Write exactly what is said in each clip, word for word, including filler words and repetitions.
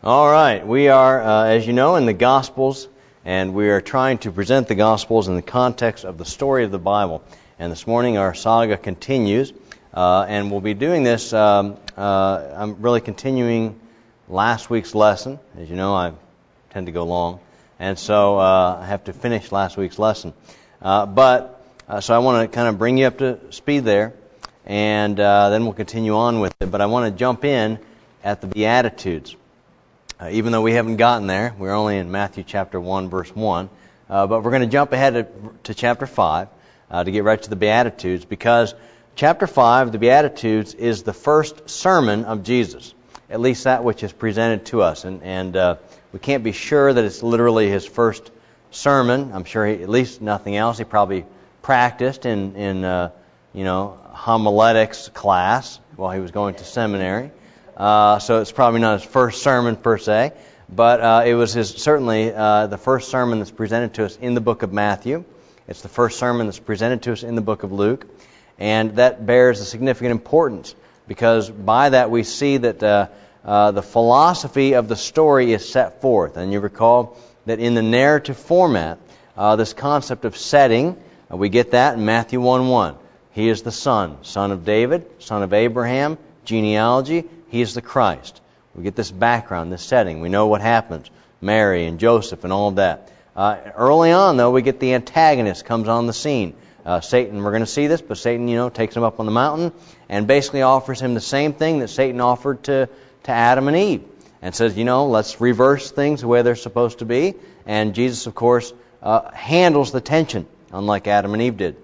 All right, we are, uh, as you know, in the Gospels, and we are trying to present the Gospels in the context of the story of the Bible. And this morning our saga continues, uh, and we'll be doing this. Um, uh, I'm really continuing last week's lesson. As you know, I tend to go long, and so uh, I have to finish last week's lesson. Uh, but uh, so I want to kind of bring you up to speed there, and uh, then we'll continue on with it. But I want to jump in at the Beatitudes. Uh, even though we haven't gotten there, we're only in Matthew chapter one, verse one. Uh, but we're going to jump ahead to, to chapter five uh, to get right to the Beatitudes, because chapter five, the Beatitudes, is the first sermon of Jesus, at least that which is presented to us. And, and uh, we can't be sure that it's literally his first sermon. I'm sure he, at least nothing else, he probably practiced in, in uh, you know, homiletics class while he was going to seminary. Uh, so it's probably not his first sermon per se, but uh, it was his certainly uh, the first sermon that's presented to us in the book of Matthew. It's the first sermon that's presented to us in the book of Luke, and that bears a significant importance, because by that we see that uh, uh, the philosophy of the story is set forth. And you recall that in the narrative format, uh, this concept of setting, uh, we get that in Matthew one one. He is the Son, son of David, son of Abraham, genealogy. He is the Christ. We get this background, this setting. We know what happens. Mary and Joseph and all of that. Uh, early on, though, we get the antagonist comes on the scene. Uh, Satan, we're going to see this, but Satan, you know, takes him up on the mountain and basically offers him the same thing that Satan offered to, to Adam and Eve. And says, you know, let's reverse things the way they're supposed to be. And Jesus, of course, uh, handles the tension, unlike Adam and Eve did.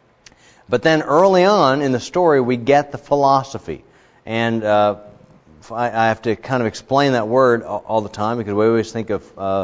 But then early on in the story, we get the philosophy. And uh, I have to kind of explain that word all the time, because we always think of, uh,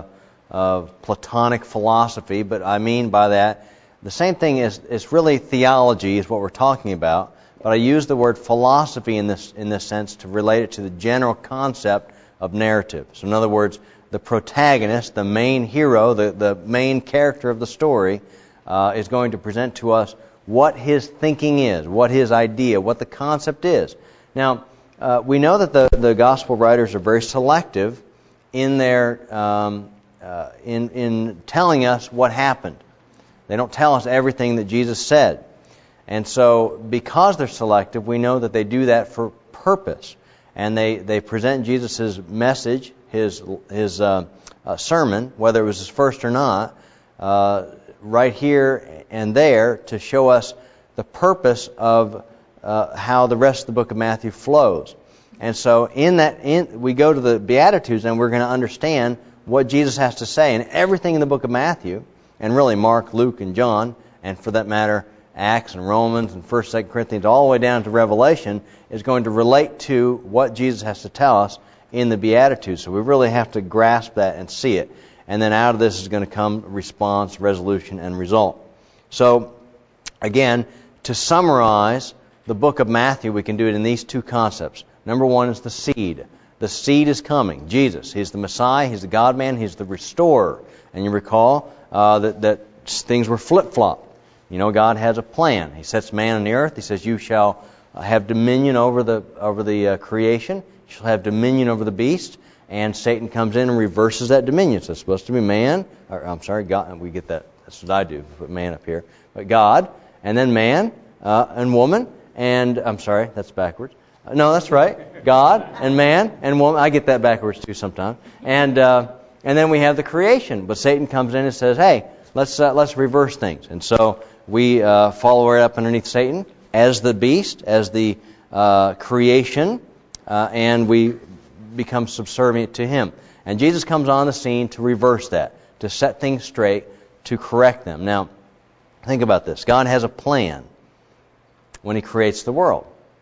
of Platonic philosophy, but I mean by that, the same thing is, it's really theology is what we're talking about, but I use the word philosophy in this in this sense to relate it to the general concept of narrative. So in other words, the protagonist, the main hero, the, the main character of the story, uh, is going to present to us what his thinking is, what his idea, what the concept is. Now, Uh, we know that the, the gospel writers are very selective in their um, uh, in in telling us what happened. They don't tell us everything that Jesus said, and so because they're selective, we know that they do that for purpose, and they, they present Jesus' message, his his uh, uh, sermon, whether it was his first or not, uh, right here and there to show us the purpose of Uh, how the rest of the book of Matthew flows. And so in that, in, we go to the Beatitudes, and we're going to understand what Jesus has to say. And everything in the book of Matthew, and really Mark, Luke, and John, and for that matter, Acts and Romans and First, Second Corinthians, all the way down to Revelation, is going to relate to what Jesus has to tell us in the Beatitudes. So we really have to grasp that and see it. And then out of this is going to come response, resolution, and result. So, again, to summarize the book of Matthew, we can do it in these two concepts. Number one is the seed. The seed is coming. Jesus. He's the Messiah. He's the God-man. He's the restorer. And you recall uh, that, that things were flip-flopped. You know, God has a plan. He sets man on the earth. He says, you shall have dominion over the over the uh, creation. You shall have dominion over the beast. And Satan comes in and reverses that dominion. So it's supposed to be man. Or, I'm sorry, God. We get that. That's what I do. Put man up here. But God. And then man uh, and woman. And, I'm sorry, that's backwards. No, that's right. God and man and woman. I get that backwards too sometimes. And uh, and then we have the creation. But Satan comes in and says, hey, let's uh, let's reverse things. And so we uh, follow right up underneath Satan as the beast, as the uh, creation, uh, and we become subservient to him. And Jesus comes on the scene to reverse that, to set things straight, to correct them. Now, think about this. God has a plan when he creates the world.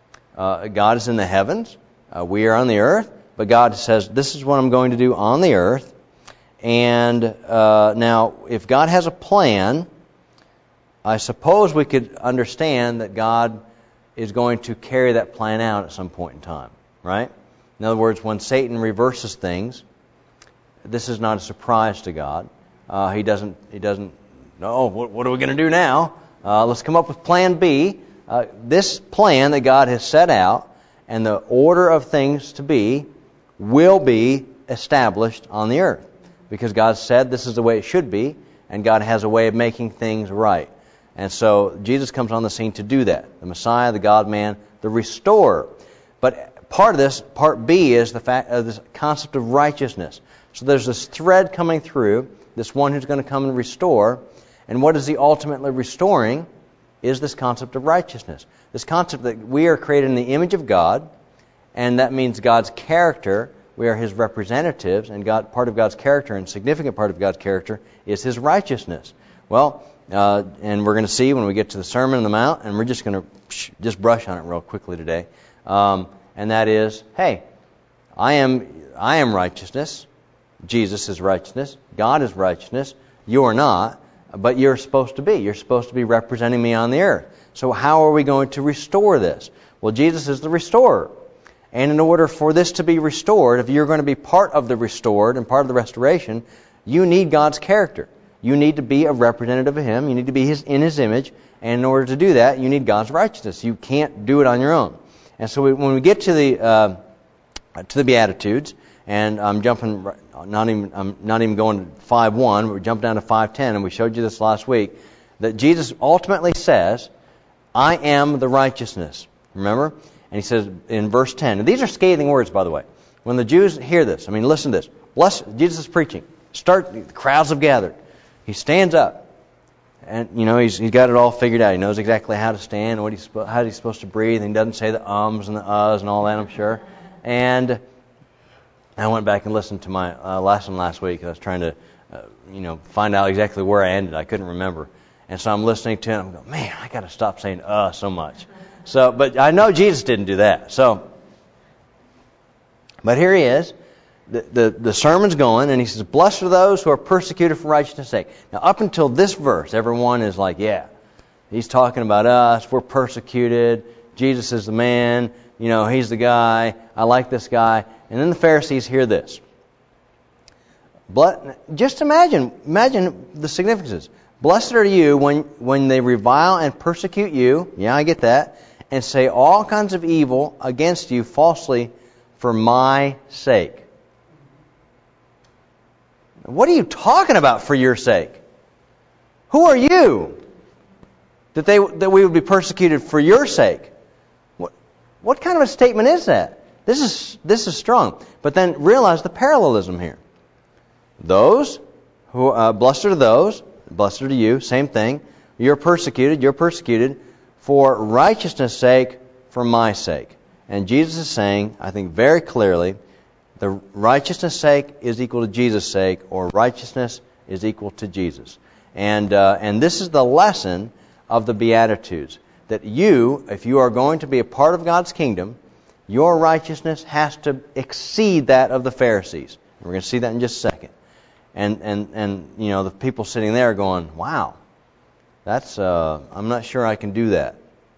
Uh, God is in the heavens. Uh, we are on the earth. But God says, this is what I'm going to do on the earth. And uh, now, if God has a plan, I suppose we could understand that God is going to carry that plan out at some point in time, right? In other words, when Satan reverses things, this is not a surprise to God. Uh, he doesn't, he doesn't, no, what, what are we going to do now? Uh, let's come up with plan B. Uh, this plan that God has set out and the order of things to be will be established on the earth. Because God said this is the way it should be, and God has a way of making things right. And so Jesus comes on the scene to do that. The Messiah, the God-man, the restorer. But part of this, part B, is the fact of this concept of righteousness. So there's this thread coming through, this one who's going to come and restore. And what is he ultimately restoring is this concept of righteousness. This concept that we are created in the image of God, and that means God's character. We are His representatives, and God, part of God's character, and significant part of God's character, is His righteousness. Well, uh, and we're going to see when we get to the Sermon on the Mount, and we're just going to just brush on it real quickly today. Um, and that is, hey, I am I am righteousness. Jesus is righteousness. God is righteousness. You are not, but you're supposed to be. You're supposed to be representing me on the earth. So how are we going to restore this? Well, Jesus is the restorer. And in order for this to be restored, if you're going to be part of the restored and part of the restoration, you need God's character. You need to be a representative of Him. You need to be his, in His image. And in order to do that, you need God's righteousness. You can't do it on your own. And so we, when we get to the uh, to the Beatitudes, and I'm jumping, not even I'm not even going to five one, but we jump down to five ten, and we showed you this last week, that Jesus ultimately says, I am the righteousness. Remember? And He says in verse ten, and these are scathing words, by the way. When the Jews hear this, I mean, listen to this. Bless, Jesus is preaching. Start, the crowds have gathered. He stands up, and you know he's he's got it all figured out. He knows exactly how to stand, and what he's how he's supposed to breathe. And he doesn't say the ums and the uhs and all that, I'm sure. And I went back and listened to my uh, lesson last week. I was trying to, uh, you know, find out exactly where I ended. I couldn't remember, and so I'm listening to it. And I'm going, man, I got to stop saying uh so much. So, but I know Jesus didn't do that. So, but here He is. The, the, the sermon's going, and He says, blessed are those who are persecuted for righteousness' sake. Now, up until this verse, everyone is like, yeah, He's talking about us. We're persecuted. Jesus is the man. You know, He's the guy. I like this guy. And then the Pharisees hear this. But just imagine, imagine the significances. Blessed are you when, when they revile and persecute you. Yeah, I get that. And say all kinds of evil against you falsely for my sake. What are you talking about for your sake? Who are you that they that we would be persecuted for your sake? What what kind of a statement is that? This is this is strong. But then realize the parallelism here. Those who uh, blessed are those, blessed are you, same thing. You're persecuted, you're persecuted for righteousness' sake, for my sake. And Jesus is saying, I think very clearly, the righteousness' sake is equal to Jesus' sake, or righteousness is equal to Jesus. And uh, and this is the lesson of the Beatitudes. That you, if you are going to be a part of God's kingdom, your righteousness has to exceed that of the Pharisees. And we're going to see that in just a second. And and and you know, the people sitting there are going, wow, that's uh, I'm not sure I can do that.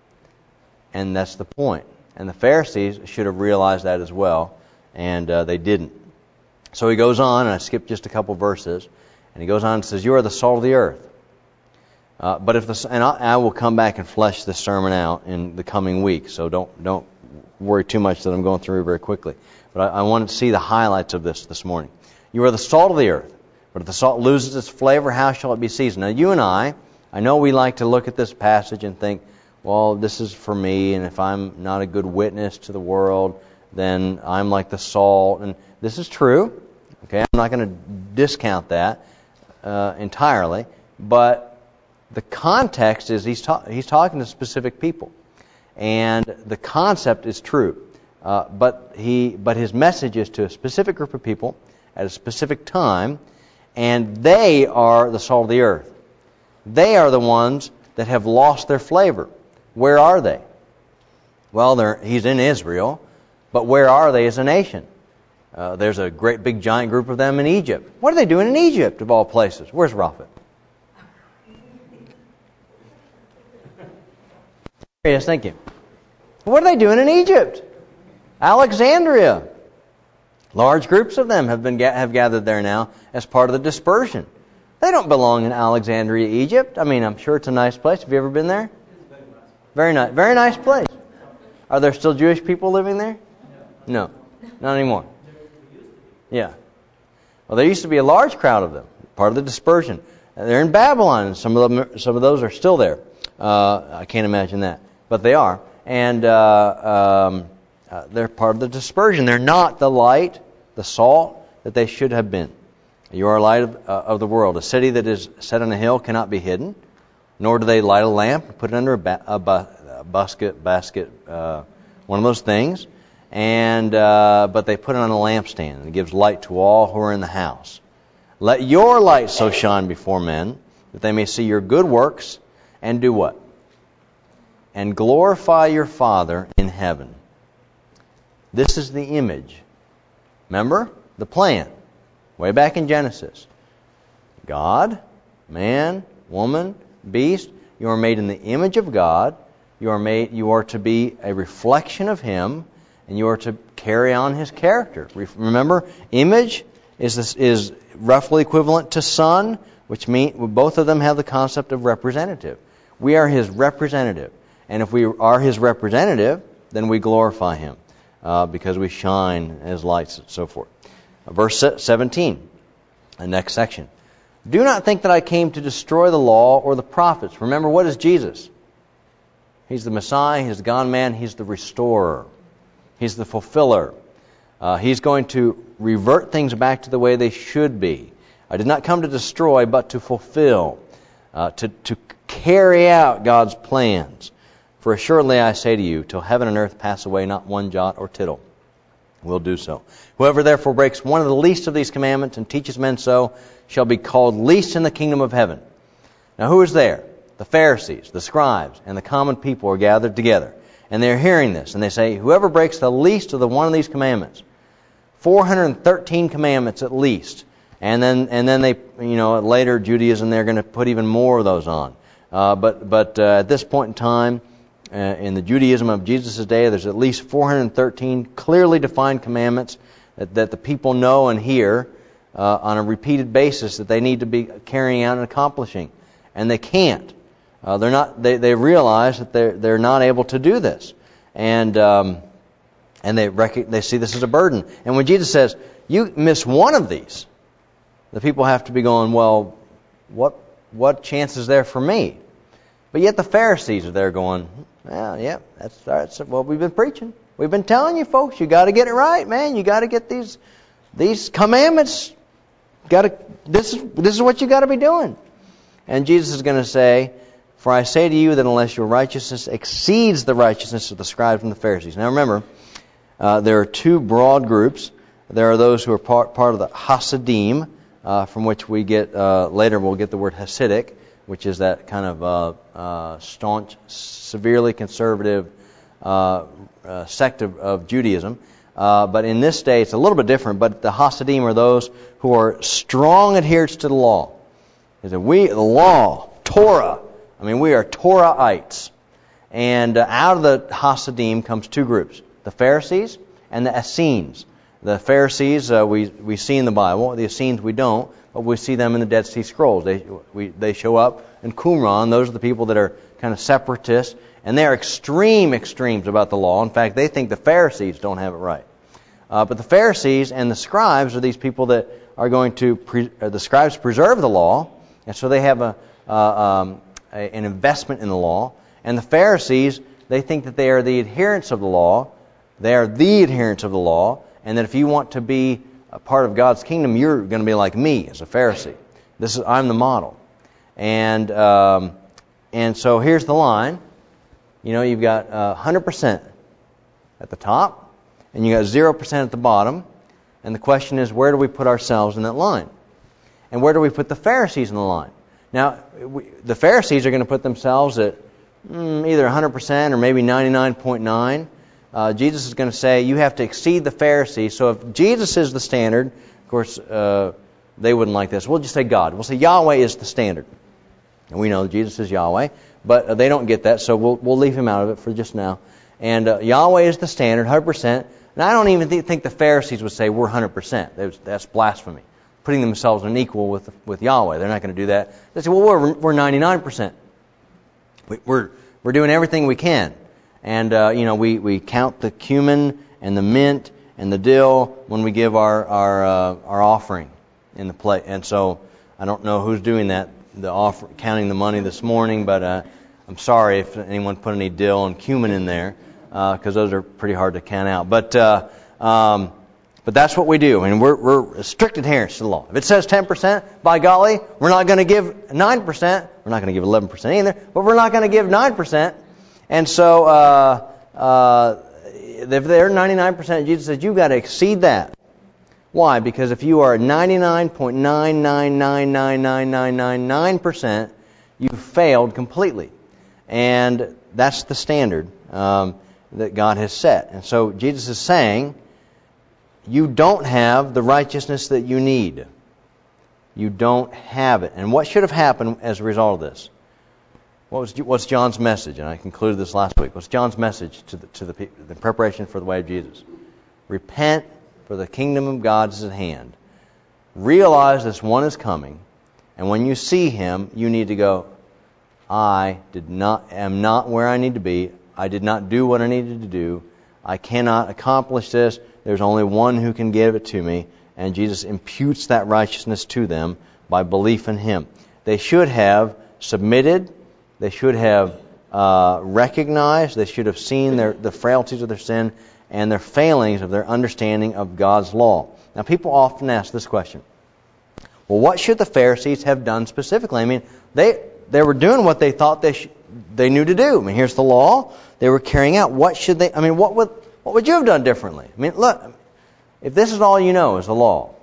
And that's the point. And the Pharisees should have realized that as well. And uh, they didn't. So he goes on, and I skipped just a couple verses, and he goes on and says, "You are the salt of the earth." Uh, but if the and I, I will come back and flesh this sermon out in the coming week, so don't don't worry too much that I'm going through very quickly. But I, I want to see the highlights of this this morning. You are the salt of the earth, but if the salt loses its flavor, how shall it be seasoned? Now, you and I, I know we like to look at this passage and think, well, this is for me, and if I'm not a good witness to the world, then I'm like the salt. And this is true. Okay, I'm not going to discount that uh, entirely. But the context is he's, ta- he's talking to specific people. And the concept is true. Uh, but he, but his message is to a specific group of people at a specific time. And they are the salt of the earth. They are the ones that have lost their flavor. Where are they? Well, they're, he's in Israel. But where are they as a nation? Uh, there's a great big giant group of them in Egypt. What are they doing in Egypt, of all places? Where's Raphat? Yes, thank you. What are they doing in Egypt? Alexandria. Large groups of them have been have gathered there now as part of the dispersion. They don't belong in Alexandria, Egypt. I mean, I'm sure it's a nice place. Have you ever been there? Very nice. Very nice place. Are there still Jewish people living there? No, not anymore. Yeah. Well, there used to be a large crowd of them, part of the dispersion. They're in Babylon, and some of them, some of those are still there. Uh, I can't imagine that, but they are, and uh, um, uh, they're part of the dispersion. They're not the light, the salt that they should have been. You are a light of, uh, of the world. A city that is set on a hill cannot be hidden, nor do they light a lamp and put it under a, ba- a, bu- a basket, basket, uh, one of those things. And uh, but they put it on a lampstand, and it gives light to all who are in the house. Let your light so shine before men, that they may see your good works, and do what? And glorify your Father in heaven. This is the image. Remember the plan, way back in Genesis. God, man, woman, beast. You are made in the image of God. You are made. You are to be a reflection of Him. And you are to carry on His character. Remember, image is this, is roughly equivalent to son, which mean both of them have the concept of representative. We are His representative, and if we are His representative, then we glorify Him uh, because we shine as lights and so forth. Verse seventeen, the next section. Do not think that I came to destroy the law or the prophets. Remember, what is Jesus? He's the Messiah. He's the God-man. He's the restorer. He's the fulfiller. Uh, he's going to revert things back to the way they should be. I did not come to destroy, but to fulfill, uh, to, to carry out God's plans. For assuredly I say to you, till heaven and earth pass away, not one jot or tittle will do so. Whoever therefore breaks one of the least of these commandments and teaches men so, shall be called least in the kingdom of heaven. Now who is there? The Pharisees, the scribes, and the common people are gathered together. And they're hearing this, and they say, whoever breaks the least of the one of these commandments, four hundred thirteen commandments at least, and then and then they, you know, later Judaism they're going to put even more of those on. Uh, but but uh, at this point in time, uh, in the Judaism of Jesus' day, there's at least four hundred thirteen clearly defined commandments that, that the people know and hear uh, on a repeated basis that they need to be carrying out and accomplishing, and they can't. Uh, they're not. They, they realize that they're they're not able to do this, and um, and they rec- they see this as a burden. And when Jesus says, "You miss one of these," the people have to be going, "Well, what what chance is there for me?" But yet the Pharisees are there going, "Well, yeah, that's that's what we've been preaching. We've been telling you folks, you got to get it right, man. You got to get these these commandments. Got to this is this is what you got to be doing." And Jesus is going to say, for I say to you that unless your righteousness exceeds the righteousness of the scribes and the Pharisees. Now remember, uh, there are two broad groups. There are those who are part, part of the Hasidim, uh, from which we get, uh, later we'll get the word Hasidic, which is that kind of uh, uh, staunch, severely conservative uh, uh, sect of, of Judaism. Uh, but in this day it's a little bit different, but the Hasidim are those who are strong adherents to the law. Is we, the law, Torah, I mean, we are Torahites. And uh, out of the Hasidim comes two groups, the Pharisees and the Essenes. The Pharisees uh, we we see in the Bible, the Essenes we don't, but we see them in the Dead Sea Scrolls. They we they show up in Qumran. Those are the people that are kind of separatists, and they are extreme extremes about the law. In fact, they think the Pharisees don't have it right. Uh, but the Pharisees and the scribes are these people that are going to, pre- uh, the scribes preserve the law, and so they have a, uh, um, a an investment in the law. And the Pharisees, they think that they are the adherents of the law. They are the adherents of the law, and that if you want to be a part of God's kingdom, you're going to be like me as a Pharisee. This is I'm the model. And um, and so here's the line. You know, you've got uh, one hundred percent at the top, and you got zero percent at the bottom. And the question is, where do we put ourselves in that line? And where do we put the Pharisees in the line? Now, we, the Pharisees are going to put themselves at mm, either one hundred percent or maybe ninety-nine point nine. Uh, Jesus is going to say, you have to exceed the Pharisees. So if Jesus is the standard, of course, uh, they wouldn't like this. We'll just say God. We'll say Yahweh is the standard. And we know Jesus is Yahweh, but uh, they don't get that, so we'll we'll leave him out of it for just now. And uh, Yahweh is the standard, one hundred percent. And I don't even th- think the Pharisees would say we're one hundred percent. That's, that's blasphemy. Putting themselves on equal with with Yahweh. They're not going to do that. They say, well, we're we're ninety-nine percent. We, we're we're doing everything we can. And, uh, you know, we, we count the cumin and the mint and the dill when we give our our uh, our offering in the plate. And so I don't know who's doing that, the offer, counting the money this morning, but uh, I'm sorry if anyone put any dill and cumin in there, because uh, those are pretty hard to count out. But uh, um, but that's what we do. I mean, we're we're strict adherents to the law. If it says ten percent, by golly, we're not going to give nine percent. We're not going to give eleven percent either, but we're not going to give nine percent. And so uh, uh, if they're ninety-nine percent, Jesus says you've got to exceed that. Why? Because if you are ninety-nine point nine nine nine nine nine nine nine nine percent, you've failed completely. And that's the standard um, that God has set. And so Jesus is saying, you don't have the righteousness that you need. You don't have it. And what should have happened as a result of this? What was what's John's message? And I concluded this last week. What's John's message to the to the, the preparation for the way of Jesus? Repent, for the kingdom of God is at hand. Realize this one is coming, and when you see him, you need to go, I did not am not where I need to be. I did not do what I needed to do. I cannot accomplish this. There's only one who can give it to me. And Jesus imputes that righteousness to them by belief in him. They should have submitted. They should have uh, recognized. They should have seen their, the frailties of their sin and their failings of their understanding of God's law. Now, people often ask this question. Well, what should the Pharisees have done specifically? I mean, they they were doing what they thought they sh- they knew to do. I mean, here's the law. They were carrying out. What should they? I mean, what would what would you have done differently? I mean, look, if this is all you know is the law,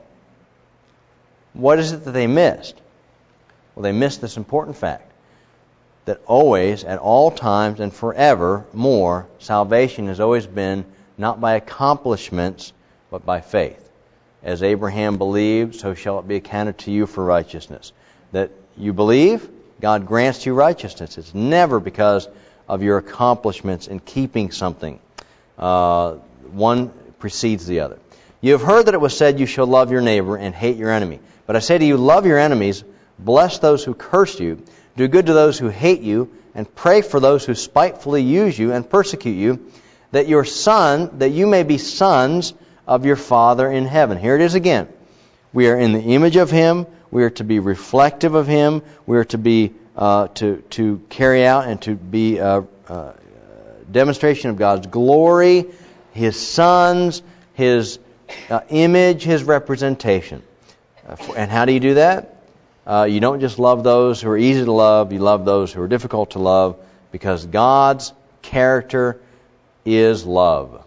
what is it that they missed? Well, they missed this important fact that always, at all times, and forever more, salvation has always been not by accomplishments, but by faith. As Abraham believed, so shall it be accounted to you for righteousness. That you believe, God grants you righteousness. It's never because of your accomplishments in keeping something. Uh, one precedes the other. You have heard that it was said, you shall love your neighbor and hate your enemy. But I say to you, love your enemies, bless those who curse you, do good to those who hate you, and pray for those who spitefully use you and persecute you, that your son, that you may be sons of your Father in heaven. Here it is again. We are in the image of Him. We are to be reflective of Him. We are to be uh, to to carry out and to be a, a demonstration of God's glory, His sons, His uh, image, His representation. Uh, for, and how do you do that? Uh, you don't just love those who are easy to love. You love those who are difficult to love, because God's character is love.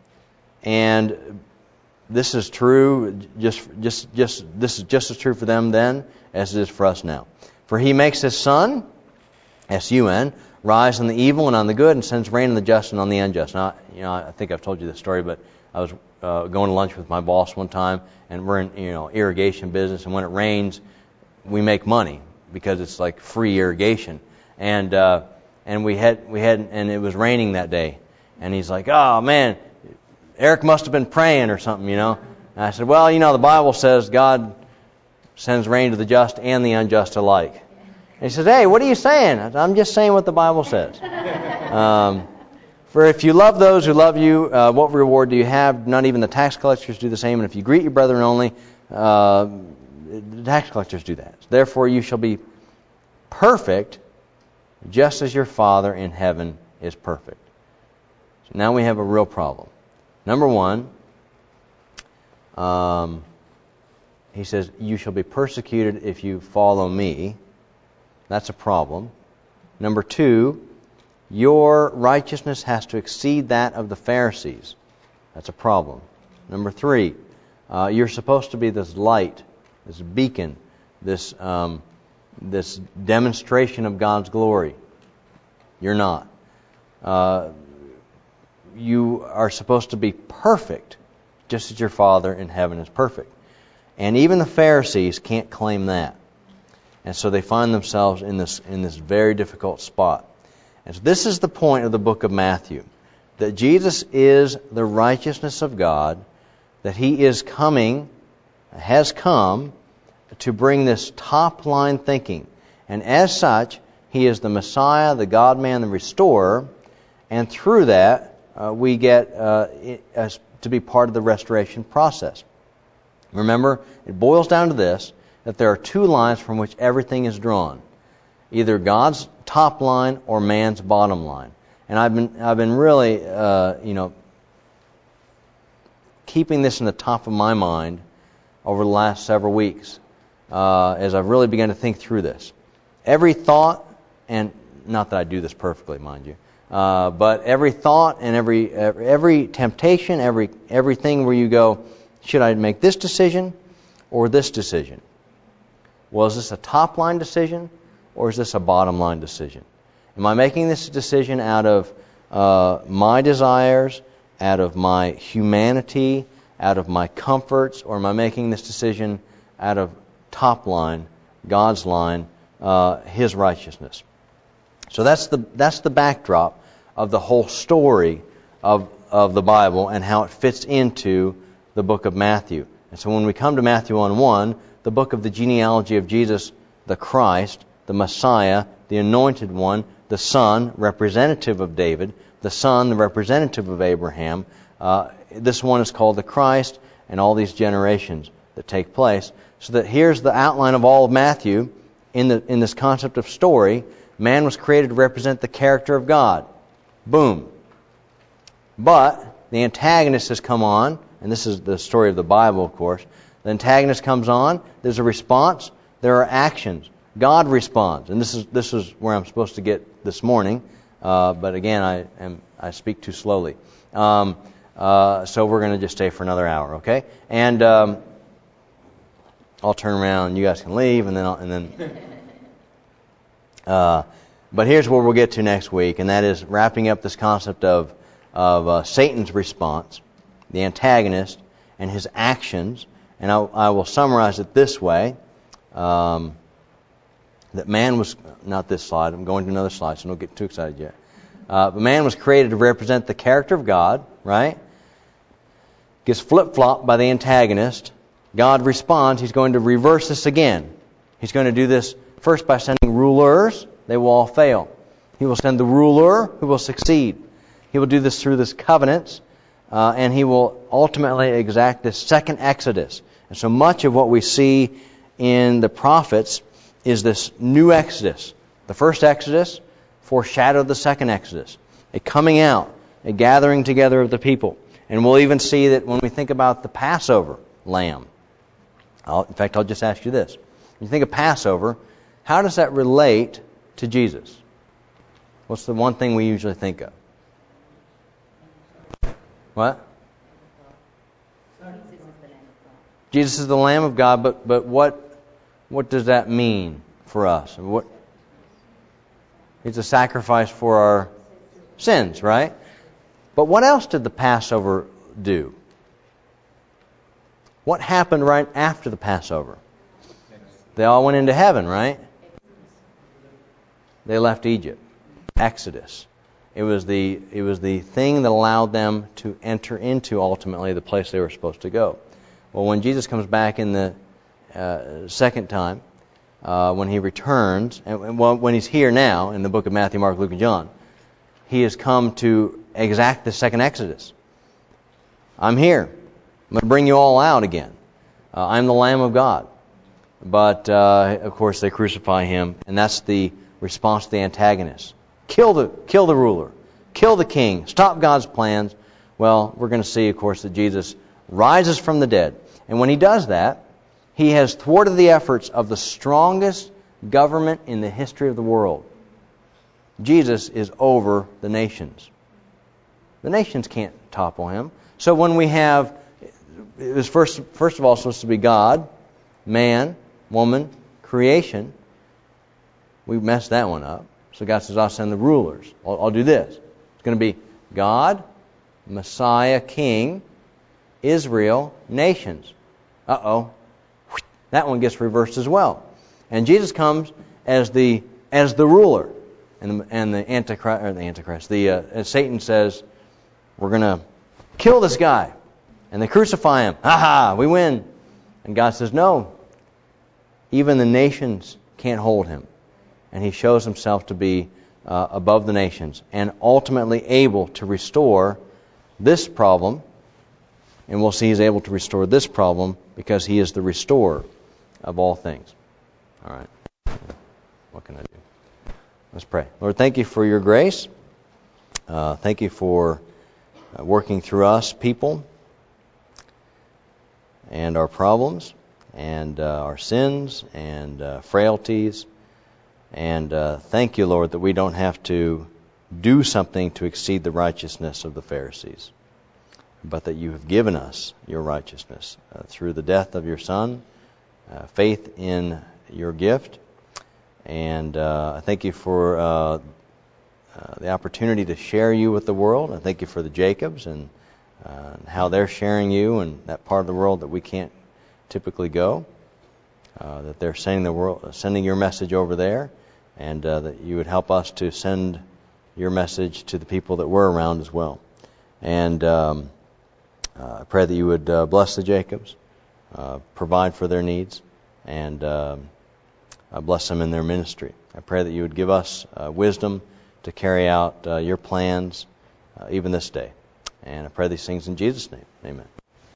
And this is true, just, just, just, this is just as true for them then as it is for us now. For He makes His sun, S U N, rise on the evil and on the good, and sends rain on the just and on the unjust. Now, you know, I think I've told you this story, but I was uh, going to lunch with my boss one time, and we're in, you know, irrigation business, and when it rains, we make money because it's like free irrigation. And uh, and we had we had and it was raining that day. And he's like, oh, man, Eric must have been praying or something, you know. And I said, well, you know, the Bible says God sends rain to the just and the unjust alike. And he says, hey, what are you saying? I said, I'm just saying what the Bible says. um, For if you love those who love you, uh, what reward do you have? Not even the tax collectors do the same. And if you greet your brethren only, uh, the tax collectors do that. Therefore you shall be perfect, just as your Father in heaven is perfect. Now we have a real problem. Number one, um, he says, you shall be persecuted if you follow me. That's a problem. Number two, your righteousness has to exceed that of the Pharisees. That's a problem. Number three, uh, you're supposed to be this light, this beacon, this um, this demonstration of God's glory. You're not. Uh, you are supposed to be perfect, just as your Father in heaven is perfect. And even the Pharisees can't claim that. And so they find themselves in this in this very difficult spot. And so this is the point of the book of Matthew, that Jesus is the righteousness of God, that He is coming, has come, to bring this top-line thinking. And as such, He is the Messiah, the God-man, the Restorer, and through that, uh, we get uh, a to be part of the restoration process. Remember, it boils down to this, that there are two lines from which everything is drawn. Either God's top line or man's bottom line. And I've been I've been really, uh, you know, keeping this in the top of my mind over the last several weeks uh, as I've really begun to think through this. Every thought, and not that I do this perfectly, mind you, uh, but every thought and every every temptation, every everything where you go, should I make this decision or this decision? Well, is this a top line decision or is this a bottom line decision? Am I making this decision out of uh, my desires, out of my humanity, out of my comforts, or am I making this decision out of top line, God's line, uh, His righteousness? So that's the that's the backdrop of the whole story of of the Bible and how it fits into the book of Matthew. And so when we come to Matthew one one, the book of the genealogy of Jesus, the Christ, the Messiah, the Anointed One, the Son, representative of David, the Son, the representative of Abraham. Uh, this one is called the Christ, and all these generations that take place. So that here's the outline of all of Matthew in the in this concept of story. Man was created to represent the character of God. Boom. But the antagonist has come on, and this is the story of the Bible, of course. The antagonist comes on, there's a response, there are actions. God responds, and this is this is where I'm supposed to get this morning. Uh, but again, I am I speak too slowly, um, uh, so we're going to just stay for another hour, okay? And um, I'll turn around, and you guys can leave, and then I'll, and then. Uh, but here's where we'll get to next week, and that is wrapping up this concept of of uh, Satan's response, the antagonist, and his actions. And I, I will summarize it this way. Um, that man was, not this slide, I'm going to another slide, so don't get too excited yet. Uh, but man was created to represent the character of God, right? Gets flip-flopped by the antagonist. God responds. He's going to reverse this again. He's going to do this first by sending rulers. They will all fail. He will send the ruler who will succeed. He will do this through this covenants, uh, and he will ultimately exact this second Exodus. And so much of what we see in the prophets is this new Exodus. The first Exodus foreshadowed the second Exodus, a coming out, a gathering together of the people. And we'll even see that when we think about the Passover lamb. I'll, in fact, I'll just ask you this. When you think of Passover, how does that relate to Jesus? What's the one thing we usually think of? What? Jesus is the Lamb of God, but but what what does that mean for us? What? It's a sacrifice for our sins, right? But what else did the Passover do? What happened right after the Passover? They all went into heaven, right? They left Egypt. Exodus. It was the it was the thing that allowed them to enter into ultimately the place they were supposed to go. Well, when Jesus comes back in the uh, second time, uh, when He returns, and, and well, when He's here now in the book of Matthew, Mark, Luke, and John, He has come to exact the second Exodus. I'm here. I'm going to bring you all out again. Uh, I'm the Lamb of God. But, uh, of course, they crucify Him, and that's the response to the antagonist. Kill the kill the ruler. Kill the king. Stop God's plans. Well, we're going to see, of course, that Jesus rises from the dead. And when He does that, He has thwarted the efforts of the strongest government in the history of the world. Jesus is over the nations. The nations can't topple Him. So when we have, it was first, first of all supposed to be God, man, woman, creation. We messed that one up. So God says, I'll send the rulers. I'll, I'll do this. It's going to be God, Messiah, King, Israel, nations. Uh-oh. That one gets reversed as well. And Jesus comes as the as the ruler. And the, and the Antichrist, or the Antichrist, the uh, as Satan says, we're going to kill this guy. And they crucify Him. Ha ha, we win. And God says, no. Even the nations can't hold Him. And He shows Himself to be uh, above the nations and ultimately able to restore this problem And we'll see He's able to restore this problem because He is the restorer of all things. All right. What can I do? Let's pray. Lord, thank You for Your grace. Uh, thank You for uh, working through us people and our problems and uh, our sins and uh, frailties. And uh, thank You, Lord, that we don't have to do something to exceed the righteousness of the Pharisees, but that You have given us Your righteousness uh, through the death of Your Son, uh, faith in Your gift. And uh, I thank You for uh, uh, the opportunity to share You with the world. I thank You for the Jacobs and uh, how they're sharing You and that part of the world that we can't typically go, uh, that they're sending the world, sending Your message over there, and uh, that You would help us to send Your message to the people that we're around as well. And um, uh, I pray that You would uh, bless the Jacobs, uh, provide for their needs, and um, uh, bless them in their ministry. I pray that You would give us uh, wisdom to carry out uh, Your plans uh, even this day. And I pray these things in Jesus' name. Amen.